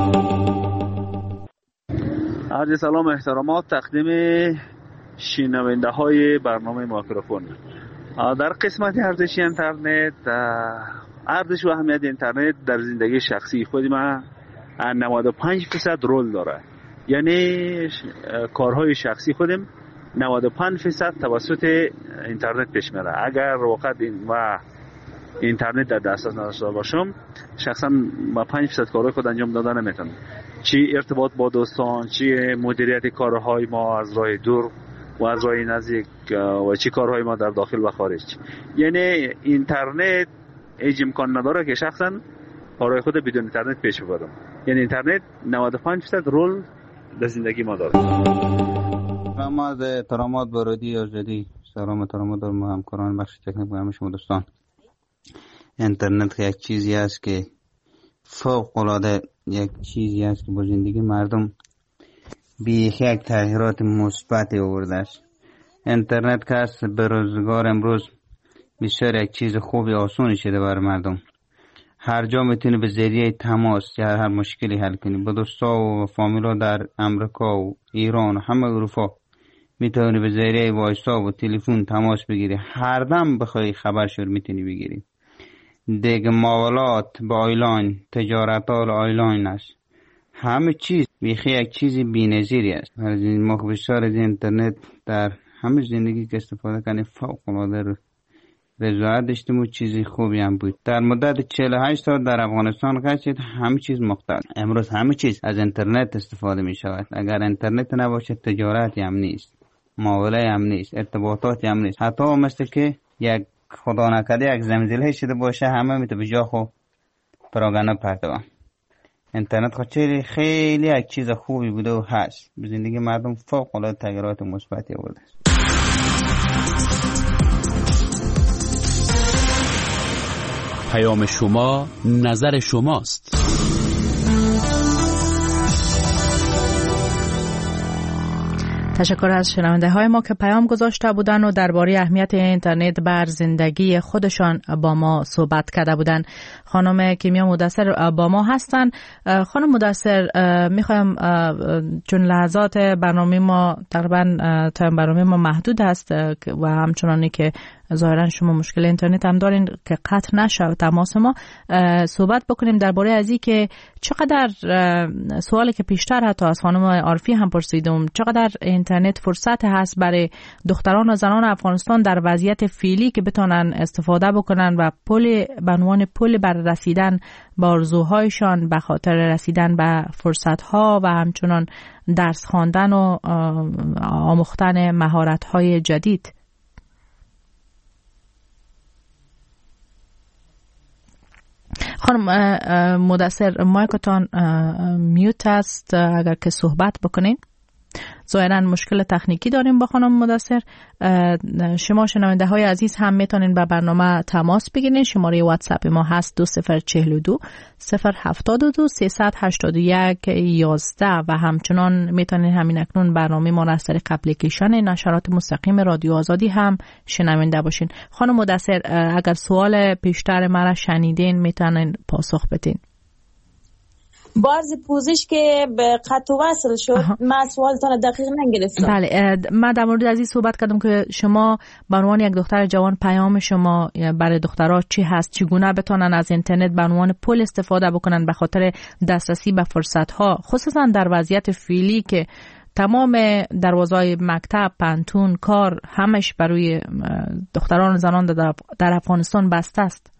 Speaker 13: عرض سلام احترامات تقدیم شنونده های برنامه مایکروفون. در قسمت ارزش اینترنت، ارزش و اهمیت اینترنت در زندگی شخصی خود من 95% رول داره. یعنی کارهای شخصی خودم 95% توسط اینترنت پیش میره. اگر وقت و اینترنت در دسترس نداشته باشم شخصا با 5% کارهای خود انجام دادن نمیتونم، چی ارتباط با دوستان، چی مدیریت کارهای ما از راه دور و از راه نزدیک و چی کارهای ما در داخل و خارج. یعنی اینترنت هیچ امکان نداره که شخصا کارهای خود بدون اینترنت پیش ببرم. یعنی اینترنت 95% رول در زندگی ما داره.
Speaker 8: ما از احترامات برادی آزادی سلام و احترامات دارم همکاران بخش تکنیک و همه شما دوستان. اینترنت یک چیزی است که فوق العاده یک چیزی است که با زندگی مردم بیخی یک تغییرات مثبت آورده است. اینترنت که است به روزگار امروز بسیار یک چیز خوبی آسانی شده برای مردم. هر جا میتونی به ذریعه تماس یا هر مشکلی حل کنی. با دوستا و فامیلا در امریکا و ایران و همه اروپا میتونی به ذریعه وایسا و تلفن تماس بگیری. هر دم بخوای خبرشو میتونی بگیری. دیگه معاملات با آنلاین، تجارت آنلاین است. همه چیز بیخی یک چیزی بی‌نظیری است. ما بسیار از اینترنت در همه زندگی که استفاده کنیم فوق العاده رضایت داشتیم و چیزی خوبی هم بود. در مدت 48 سال در افغانستان گشتید همه چیز مختلف. امروز همه چیز از اینترنت استفاده می شود. اگر اینترنت نباشه تجارتی هم نیست، معامله هم نیست، ارتباطاتی هم نیست. حتی مثل که یک خدا نکرده یک زلزله شده باشه همه میتونه به جا خو پراگنده پرتوان. اینترنت خیلی یک چیز خوبی بوده و هست. به زندگی مردم فوق العاده تغییرات مثبتی آورده.
Speaker 3: پیام شما نظر شماست.
Speaker 1: تشکر از شنونده های ما که پیام گذاشته بودن و درباره اهمیت اینترنت بر زندگی خودشان با ما صحبت کرده بودن. خانم کیمیا مدثر با ما هستن. خانم مدثر، میخوایم چون لحظات برنامه ما تقریبا تایم برنامه ما محدود است و همچنانی که ظاهرا شما مشکل اینترنت هم دارین که قطع نشه تماس ما، صحبت بکنیم درباره از این که چقدر سوالی که پیشتر حتی از خانم عارفی هم پرسیدم، چقدر اینترنت فرصت هست برای دختران و زنان افغانستان در وضعیت فعلی که بتونن استفاده بکنن و پل به عنوان پل بر رسیدن به آرزوهایشان، به خاطر رسیدن به فرصت‌ها و همچنان درس خواندن و آموختن مهارت‌های جدید. خانم مدثر، مایکتان میوت است، اگر که صحبت بکنین. ظاهرا مشکل تکنیکی داریم با خانم مدثر. شما شنونده های عزیز هم میتونین با برنامه تماس بگیرین. شماره واتساپ ما هست 2042 072 381 11 و همچنان میتونین همین اکنون برنامه ما را از طریق اپلیکیشن نشرات مستقیم رادیو آزادی هم شنونده باشین. خانم مدثر، اگر سوال پیشتر مرا شنیدین میتونین پاسخ بدین.
Speaker 11: باز پوزش که به قطع وصل شد، من سوالتان دقیق نگرفتم.
Speaker 1: بله، من در مورد از این صحبت کردم که شما به عنوان یک دختر جوان پیام شما برای دخترها چی هست، چگونه بتونن از اینترنت به عنوان پل استفاده بکنن به خاطر دسترسی به فرصت ها، خصوصا در وضعیت فعلی که تمام دروازه‌های مکتب، پانتون، کار همش برای دختران و زنان در افغانستان بسته است.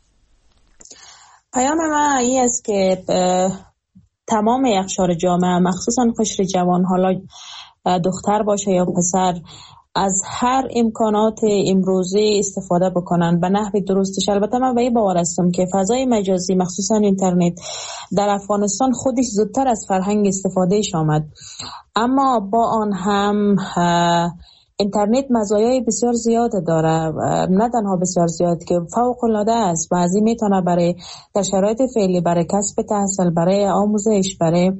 Speaker 11: پیام من این است که تمام اقشار جامعه، مخصوصا قشر جوان، حالا دختر باشه یا پسر، از هر امکانات امروزی استفاده بکنن به نحو درستش. البته من به این باور هستم که فضای مجازی مخصوصا اینترنت در افغانستان خودش زودتر از فرهنگ استفادهش آمد، اما با آن هم اینترنت مزایای بسیار زیاد داره، نه تنها بسیار زیاد که فوق العاده است. بعضی میتونه برای در شرایط فعلی برای کسب تحصیل، برای آموزش، برای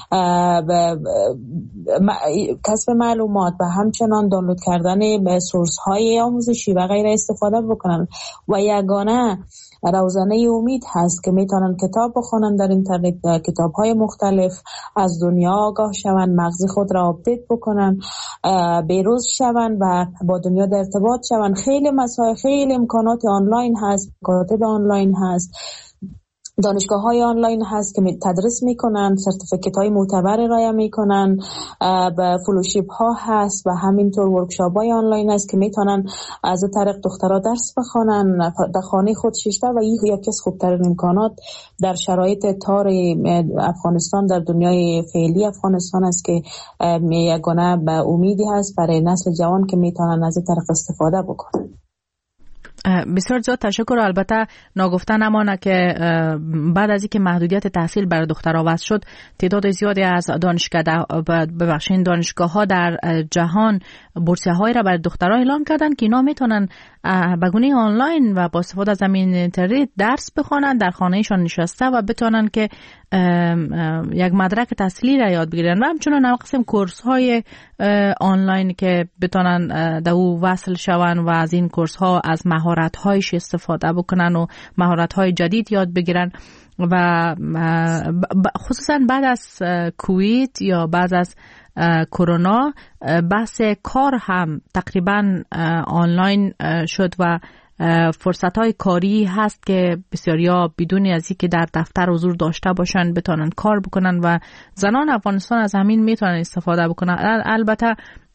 Speaker 11: کسب معلومات و همچنان دانلود کردن سورس های آموزشی و غیره استفاده بکنن و یگانه روزانه امید هست که میتونن کتاب بخونن در اینترنت، کتاب های مختلف از دنیا آگاه شون، مغز خود را آپدیت بکنن، بیروز شون و با دنیا در ارتباط شون. خیلی مسائل، خیلی امکانات آنلاین هست، مکاتب آنلاین هست، دانشگاه های آنلاین هست که تدریس میکنن، سرتیفیکت های معتبر ارائه میکنن، و فلوشیپ ها هست و همینطور ورکشاپ های آنلاین هست که میتونن از طریق دخترها درس بخونن در خانه خود شیشته و این یکی از خوبترین امکانات در شرایط تار افغانستان در دنیای فعلی افغانستان است که یگانه به امیدی هست برای نسل جوان که میتونن از این طریق استفاده بکنن.
Speaker 1: بسیار زیاد تشکر. البته ناگفته نمانه که بعد از اینکه محدودیت تحصیل برای دخترها وضع شد، تعداد زیادی از دانشگاه‌ها در جهان بورسیه‌هایی را برای دخترها اعلام کردند که اینا میتونن به گونه آنلاین و با استفاده از همین اینترنت درس بخوانند در خانه‌شان نشسته و بتونن که یک مدرک تحصیلی را یاد بگیرن و همچنان هم قسم کورس‌های آنلاین که بتونن در او وصل شون و از این کورس‌ها از مهارت‌هایش استفاده بکنن و مهارت‌های جدید یاد بگیرن. و خصوصا بعد از کووید یا بعد از کرونا بحث کار هم تقریبا آنلاین شد و فرصت‌های کاری هست که بسیاریا بدون از اینکه در دفتر حضور داشته باشن بتونن کار بکنن و زنان افغانستان از همین میتونن استفاده بکنن. البته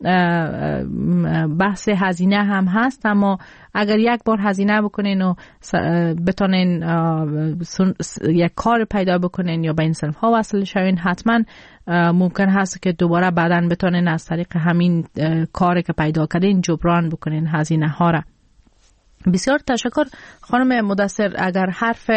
Speaker 1: بحث هزینه هم هست، اما اگر یک بار هزینه بکنین و بتونین یک کار پیدا بکنین یا به این صنف ها وصل شوین، حتما ممکن هست که دوباره بعداً بتونین از طریق همین کاری که پیدا کردین جبران بکنین هزینه ها را. بسیار تشکر خانم مدثر. اگر حرف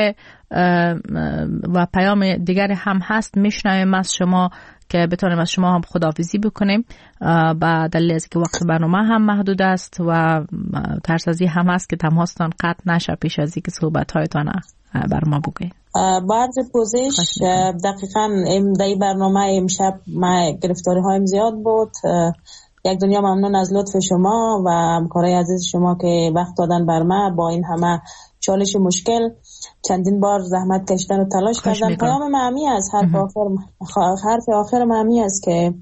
Speaker 1: و پیام دیگری هم هست میشنویم از شما که بتونیم از شما هم خداحافظی بکنیم، با دلیل از که وقت برنامه هم محدود است و ترس از این هم هست که تماستان قطع نشه پیش از اینکه صحبت‌هایتان بر ما بگویید.
Speaker 11: بعد پوزش دقیقاً در این برنامه امشب ما گرفتاری هایم زیاد بود. یک دنیا ممنون از لطف شما و همکارای عزیز شما که وقت دادن بر ما با این همه چالش مشکل. چندین بار زحمت کشیدن و تلاش کردن. پیام معمی از حرف آخر معمی است که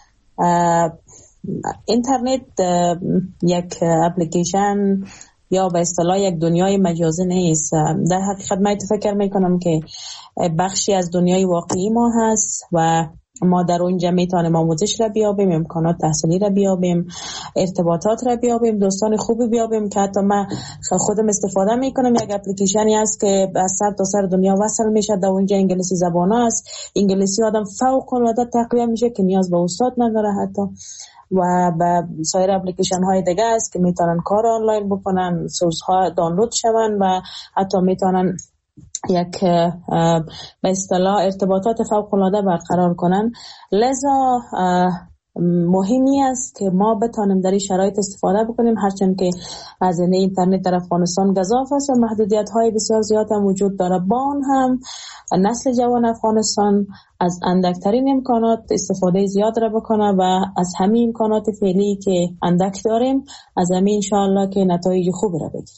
Speaker 11: اینترنت یک اپلیکیشن یا به اصطلاح یک دنیای مجازی نیست. در حقیقت من فکر میکنم که بخشی از دنیای واقعی ما هست و ما در اونجا میتونیم آموزش را بیابیم، امکانات تحصیلی را بیابیم، ارتباطات را بیابیم، دوستان خوبی بیابیم که حتی من خودم استفاده میکنم. یک اپلیکیشنی است که از سر تا سر دنیا وصل میشه. در اونجا انگلیسی زبان است. انگلیسی آدم فوق العاده تقویت میشه که نیاز به استاد نداره حتی. و به سایر اپلیکیشن های دیگه است که میتونن کار آنلاین بکنن، سورس ها دانلود شون و حتی میتونن یک به اصطلاح ارتباطات فوق العاده برقرار کنن. لذا مهمی است که ما بتانیم در این شرایط استفاده بکنیم، هرچند که هزینه اینترنت در افغانستان گزاف است و محدودیت های بسیار زیاد هم وجود داره. با آن هم نسل جوان افغانستان از اندکترین امکانات استفاده زیاد را بکنه و از همین امکانات فعلی که اندک داریم از همین انشاءالله که نتایج خوبی را بگیریم.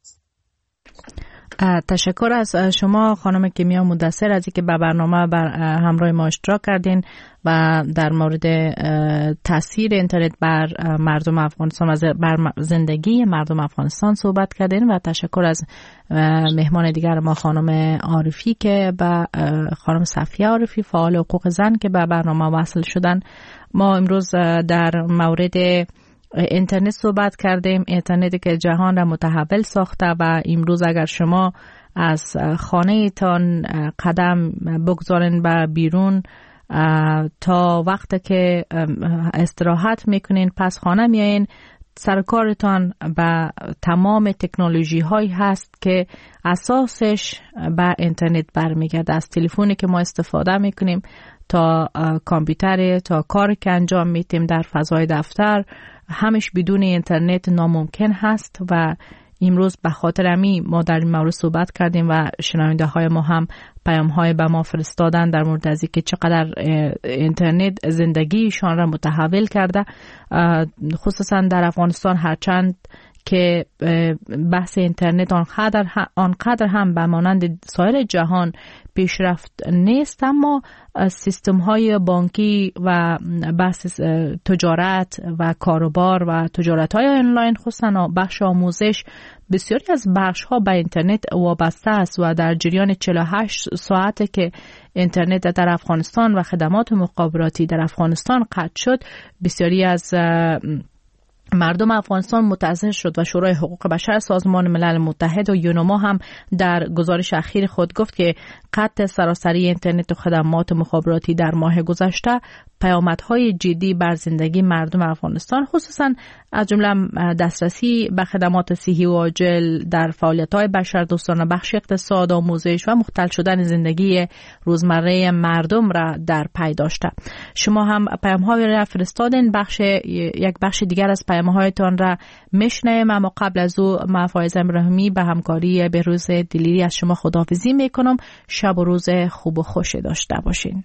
Speaker 1: تشکر از شما خانم کیمیا مدثر از اینکه به برنامه همراه ما اشتراک کردین و در مورد تاثیر اینترنت بر مردم افغانستان و بر زندگی مردم افغانستان صحبت کردین و تشکر از مهمان دیگر ما خانم عارفی که با خانم صفیه عارفی فعال حقوق زن که به برنامه وصل شدن. ما امروز در مورد اینترنت صحبت کردیم، اینترنتی که جهان را متحول ساخته و امروز اگر شما از خانه تان قدم بگذارین به بیرون تا وقت که استراحت میکنین پس خانه میایین، سرکارتان به تمام تکنولوژی هایی هست که اساسش به اینترنت برمیگرده. از تلفنی که ما استفاده میکنیم تا کامپیوتر تا کاری که انجام میتیم در فضای دفتر، همش بدون اینترنت ناممکن هست و امروز به خاطر امی ما در این مورد صحبت کردیم و شنونده های ما هم پیام های به ما فرستادن در مورد از اینکه چقدر اینترنت زندگیشان را متحول کرده، خصوصا در افغانستان. هرچند که بحث اینترنت آنقدر هم به مانند سایر جهان پیشرفت نیست، اما سیستم های بانکی و بحث تجارت و کاروبار و تجارت های آنلاین خصوصا بخش آموزش بسیاری از بخش ها به اینترنت وابسته است و در جریان 48 ساعت که اینترنت در افغانستان و خدمات مخابراتی در افغانستان قطع شد، بسیاری از مردم افغانستان متأثر شد و شورای حقوق بشر سازمان ملل متحد و یونما هم در گزارش اخیر خود گفت که قطع سراسری اینترنت و خدمات مخابراتی در ماه گذشته پیامدهای جدی بر زندگی مردم افغانستان، خصوصا از جمله دسترسی به خدمات صحی و عاجل در فعالیت‌های بشردوستانه، بخش اقتصاد، آموزش و مختل شدن زندگی روزمره مردم را در پی داشته. شما هم پیام‌های را فرستادین، یک بخش دیگر از پیام‌هایتان را میشنویم، اما قبل از او من فایزه ابراهیمی به همکاری بهروز دلیری از شما خداحافظی میکنم. شب و روز خوب و خوش داشته باشین.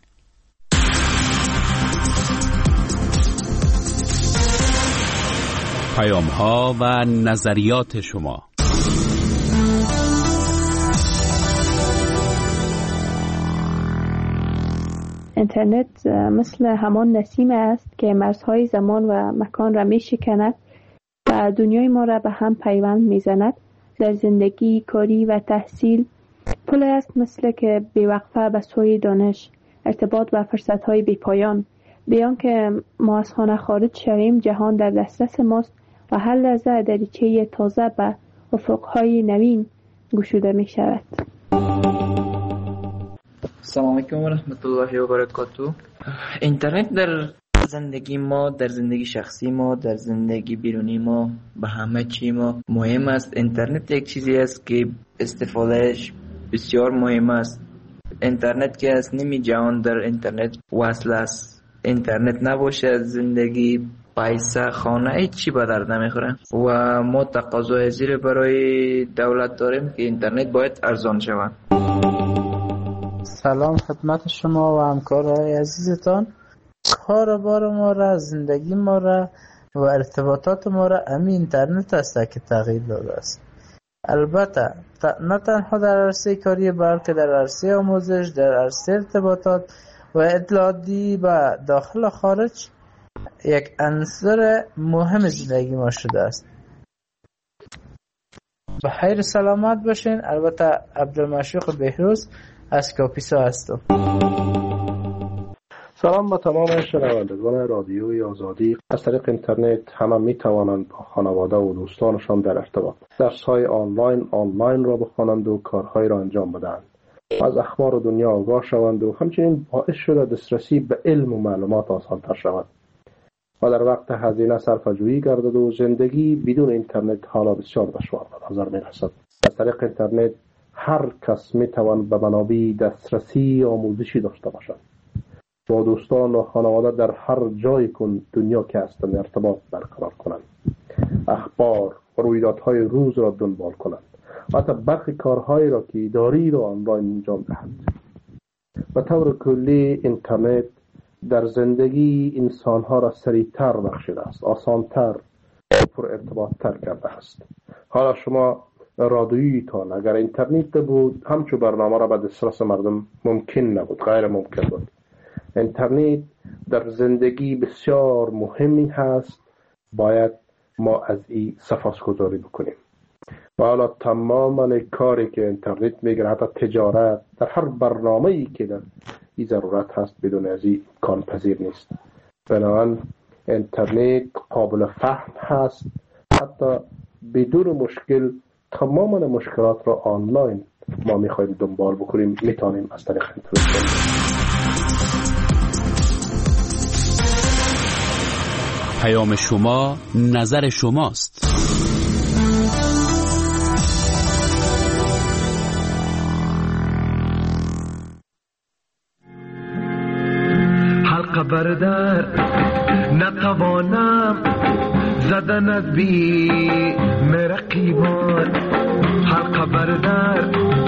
Speaker 3: پیام‌ها و نظریات شما.
Speaker 14: اینترنت مثل همان نسیم است که مرزهای زمان و مکان را می شکند و دنیای ما را به هم پیوند می زند. در زندگی، کاری و تحصیل پل است مثل که بی‌وقفه به سوی دانش، ارتباط و فرصت‌های بی‌پایان. بیان که ما از خانه خارج شویم، جهان در دسترس ماست و هر لحظه دریچه تازه به افق‌های نوین گشوده می شود.
Speaker 15: السلام علیکم و رحمت الله و برکاته. اینترنت در زندگی ما، در زندگی شخصی ما، در زندگی بیرونی ما، به همه چی ما مهم است. اینترنت یک چیزی است که استفادهش بسیار مهم است. اینترنت که از نیمی جهان در اینترنت وصل است. اینترنت نباشه زندگی، پیسه، خانه، هیچ چی به درد نمیخوره و ما تقاضای زیر برای دولت داریم که اینترنت باید ارزان شود.
Speaker 16: سلام خدمت شما و همکارای عزیزتان. کاربار ما را، زندگی ما را و ارتباطات ما را همین اینترنت است که تغییر داده است. البته نه تنها در عرصه کاری بلکه در عرصه آموزش، در عرصه ارتباطات و اطلاعاتی و داخل و خارج یک عنصر مهم زندگی ما شده است. به خیر سلامت باشین. البته عبدالمشیق بهروز از کاپیسا هستم.
Speaker 17: سلام به تمام شنوندگان رادیوی آزادی. از طریق اینترنت همه می توانند با خانواده و دوستانشان در ارتباط، درس‌های آنلاین را بخوانند و کارهای را انجام بدهند، از اخبار دنیا آگاه شوند و همچنین باعث شده دسترسی به علم و معلومات آسان‌تر شود و در وقت هزینه صرفه‌جویی گردد و زندگی بدون اینترنت حالا بسیار دشوار به نظر می‌رسد. از طریق اینترنت هر کس می‌تواند به منابع دسترسی آموزشی داشته باشد، با دوستان و خانواده در هر جای دنیا که هستند ارتباط برقرار کنند، اخبار و رویدادهای روز را دنبال کنند و حتی برخی کارهایی را که اداری را آنلاین انجام دهند. به طور کلی اینترنت در زندگی انسانها را سریعتر بخشیده است، آسانتر و پر ارتباطتر کرده است. حالا شما رادیویتان اگر اینترنت بود همچو برنامه را به دسترس مردم ممکن نبود، غیر ممکن بود. اینترنت در زندگی بسیار مهمی هست، باید ما از این سپاسگزاری بکنیم. و حالا تمام کاری که اینترنت میگه، حتی تجارت، در هر برنامه‌ای که در این ضرورت هست بدون از این امکان پذیر نیست. بنابراین اینترنت قابل فهم هست، حتی بدون مشکل تمام مشکلات را آنلاین ما میخوایم دنبال بکنیم، میتونیم از طریق اینترنت.
Speaker 3: پیام شما نظر شماست.
Speaker 18: حلقه بردر نتوانم زدن از بی مرقیبان، حلقه بردر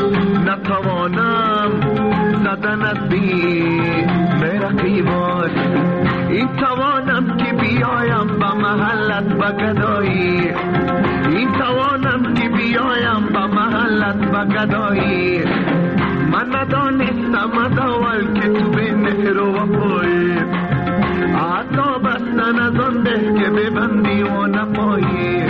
Speaker 18: نتوانم زدن از بی مرقیبان. این توانم که بیایم به محلت بگدایی، این توانم که بیایم به محلت بگدایی. من ندانستم از اول که تو به مهر و وفایی، حتی بستن از آن ده که ببندی و نپایی.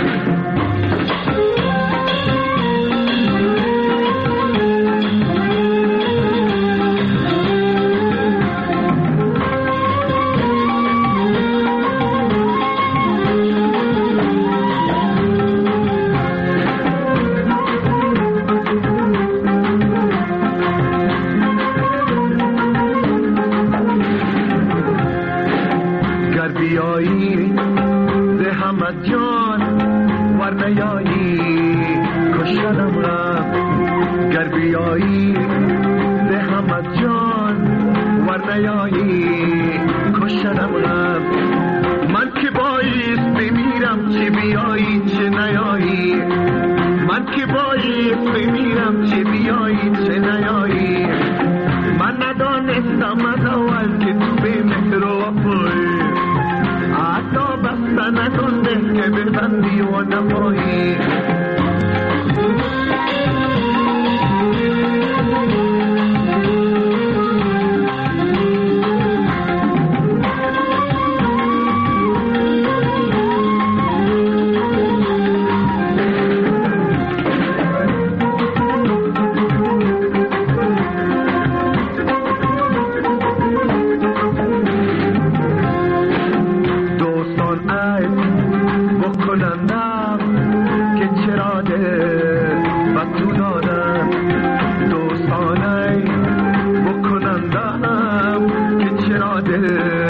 Speaker 19: Yeah.